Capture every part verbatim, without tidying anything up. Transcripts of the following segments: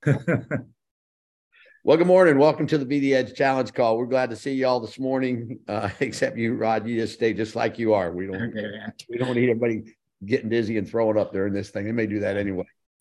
Well, good morning. Welcome to the Be the Edge Challenge Call. We're glad to see you all this morning, uh, except you, Rod. You just stay just like you are. We don't, okay. we don't need everybody getting dizzy and throwing up during this thing. They may do that anyway.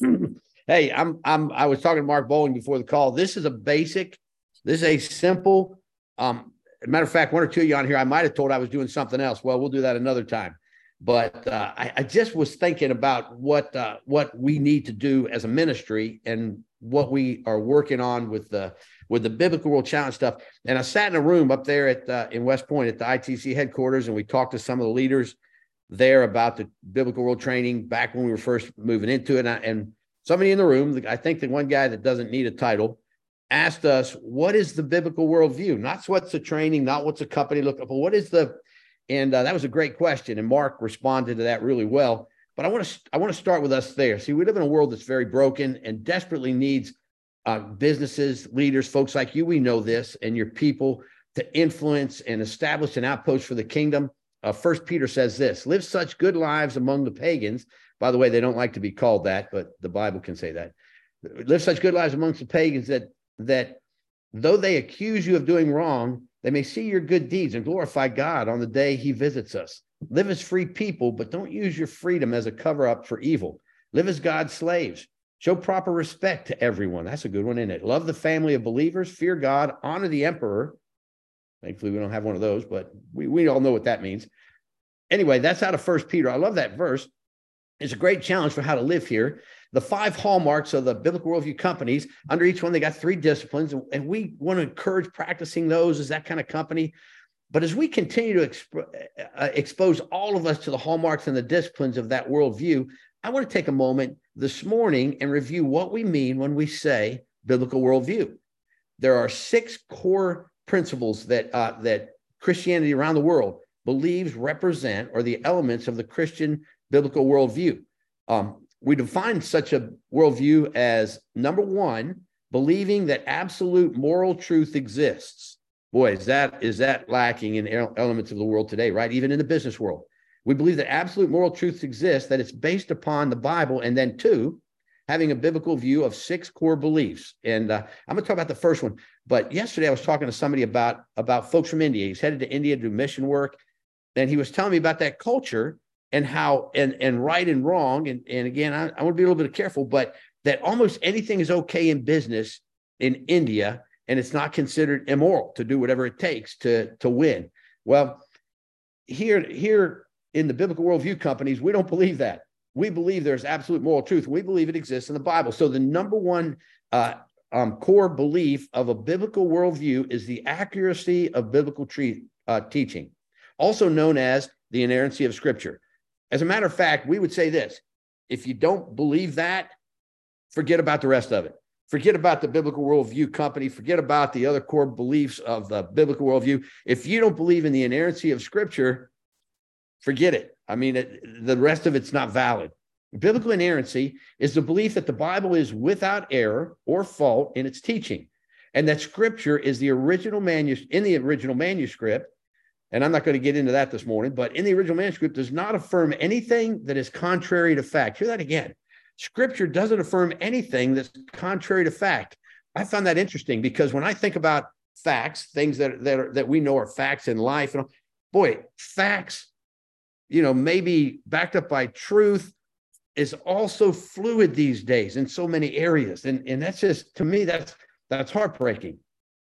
Hey, I'm, I'm, I was talking to Mark Bowling before the call. This is a basic, this is a simple, um, matter of fact, one or two of you on here, I might have told I was doing something else. Well, we'll do that another time. But uh, I, I just was thinking about what uh, what we need to do as a ministry and what we are working on with the with the Biblical World Challenge stuff. And I sat in a room up there at uh, in West Point at the I T C headquarters, and we talked to some of the leaders there about the Biblical World Training back when we were first moving into it. And, I, and somebody in the room, I think the one guy that doesn't need a title, asked us, what is the biblical worldview? Not what's the training, not what's a company looking for, what is the, and uh, that was a great question. And Mark responded to that really well. But I want to, I want to start with us there. See, we live in a world that's very broken and desperately needs uh, businesses, leaders, folks like you, we know this, and your people to influence and establish an outpost for the kingdom. Uh, First Peter says this, live such good lives among the pagans. By the way, they don't like to be called that, but the Bible can say that. Live such good lives amongst the pagans that that though they accuse you of doing wrong, they may see your good deeds and glorify God on the day he visits us. Live as free people, but don't use your freedom as a cover-up for evil. Live as God's slaves. Show proper respect to everyone. That's a good one, isn't it? Love the family of believers, fear God, honor the emperor. Thankfully, we don't have one of those, but we, we all know what that means. Anyway, that's out of First Peter. I love that verse. It's a great challenge for how to live here. The five hallmarks of the Biblical Worldview companies, under each one, they got three disciplines, and we want to encourage practicing those as that kind of company. But as we continue to exp- uh, expose all of us to the hallmarks and the disciplines of that worldview, I want to take a moment this morning and review what we mean when we say biblical worldview. There are six core principles that uh, that Christianity around the world believes represent or the elements of the Christian biblical worldview. Um, we define such a worldview as, number one, believing that absolute moral truth exists. Boy, is that is that lacking in elements of the world today, right? Even in the business world. We believe that absolute moral truth exists, that it's based upon the Bible, and then two, having a biblical view of six core beliefs. And uh, I'm going to talk about the first one. But yesterday I was talking to somebody about, about folks from India. He's headed to India to do mission work. And he was telling me about that culture and how, and, and right and wrong. And, and again, I, I want to be a little bit careful, but that almost anything is okay in business in India, and it's not considered immoral to do whatever it takes to, to win. Well, here, here in the biblical worldview companies, we don't believe that. We believe there's absolute moral truth. We believe it exists in the Bible. So the number one uh, um, core belief of a biblical worldview is the accuracy of biblical tre- uh, teaching, also known as the inerrancy of Scripture. As a matter of fact, we would say this: if you don't believe that, forget about the rest of it. Forget about the biblical worldview company. Forget about the other core beliefs of the biblical worldview. If you don't believe in the inerrancy of Scripture, forget it. I mean, it, the rest of it's not valid. Biblical inerrancy is the belief that the Bible is without error or fault in its teaching, and that Scripture is the original manuscript in the original manuscript. And I'm not going to get into that this morning, but in the original manuscript does not affirm anything that is contrary to fact. Hear that again. Scripture doesn't affirm anything that's contrary to fact. I found that interesting because when I think about facts, things that that, are, that we know are facts in life, and boy, facts, you know, maybe backed up by truth, is also fluid these days in so many areas, and and that's just, to me, that's that's heartbreaking.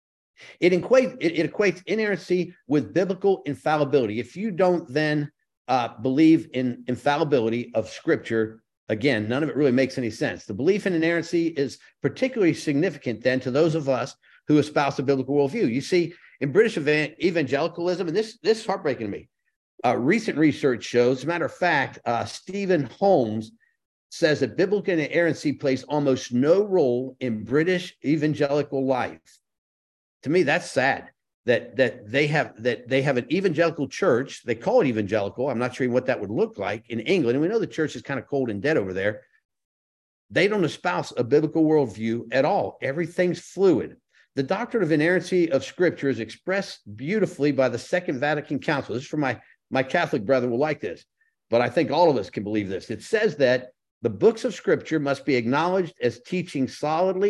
It equates it, it equates inerrancy with biblical infallibility. If you don't then uh, believe in infallibility of Scripture, again, none of it really makes any sense. The belief in inerrancy is particularly significant then to those of us who espouse a biblical worldview. You see, in British evangelicalism, and this, this is heartbreaking to me, uh, recent research shows, as a matter of fact, uh, Stephen Holmes says that biblical inerrancy plays almost no role in British evangelical life. To me, that's sad that that they have that they have an evangelical church. They call it evangelical. I'm not sure what that would look like in England. And we know the church is kind of cold and dead over there. They don't espouse a biblical worldview at all. Everything's fluid. The doctrine of inerrancy of Scripture is expressed beautifully by the Second Vatican Council. This is for my, my Catholic brethren will like this, but I think all of us can believe this. It says that the books of Scripture must be acknowledged as teaching solidly,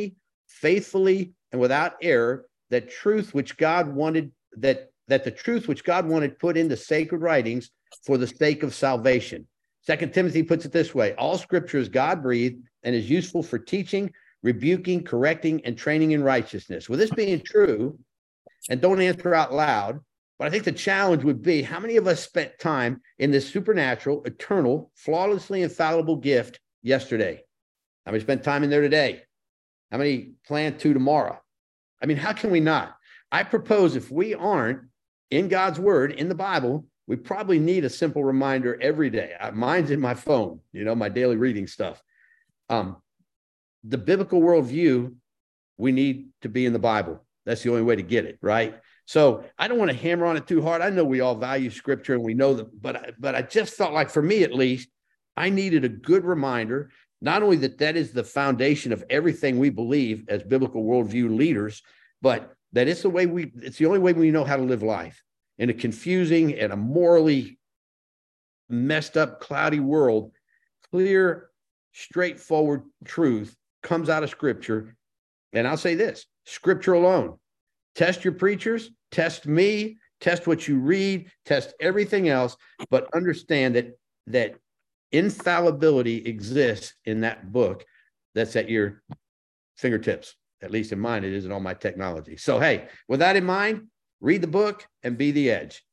faithfully and without error, that truth which God wanted, that, that the truth which God wanted put into sacred writings for the sake of salvation. Second Timothy puts it this way: all scripture is God-breathed and is useful for teaching, rebuking, correcting, and training in righteousness. With this being true, and don't answer out loud, but I think the challenge would be, how many of us spent time in this supernatural, eternal, flawlessly infallible gift yesterday? How many spent time in there today? How many plan to tomorrow? I mean, how can we not? I propose if we aren't in God's word, in the Bible, we probably need a simple reminder every day. Mine's in my phone, you know, my daily reading stuff. Um, the biblical worldview, we need to be in the Bible. That's the only way to get it, right? So I don't want to hammer on it too hard. I know we all value scripture and we know that, but, but I just felt like, for me at least, I needed a good reminder, not only that that is the foundation of everything we believe as biblical worldview leaders, but that it's the way we, it's the only way we know how to live life. In a confusing and a morally messed up, cloudy world, clear, straightforward truth comes out of scripture. And I'll say this: scripture alone. Test your preachers, test me, test what you read, test everything else, but understand that, that infallibility exists in that book that's at your fingertips. At least in mine, it is in all my technology. So, hey, with that in mind, read the book and be the edge.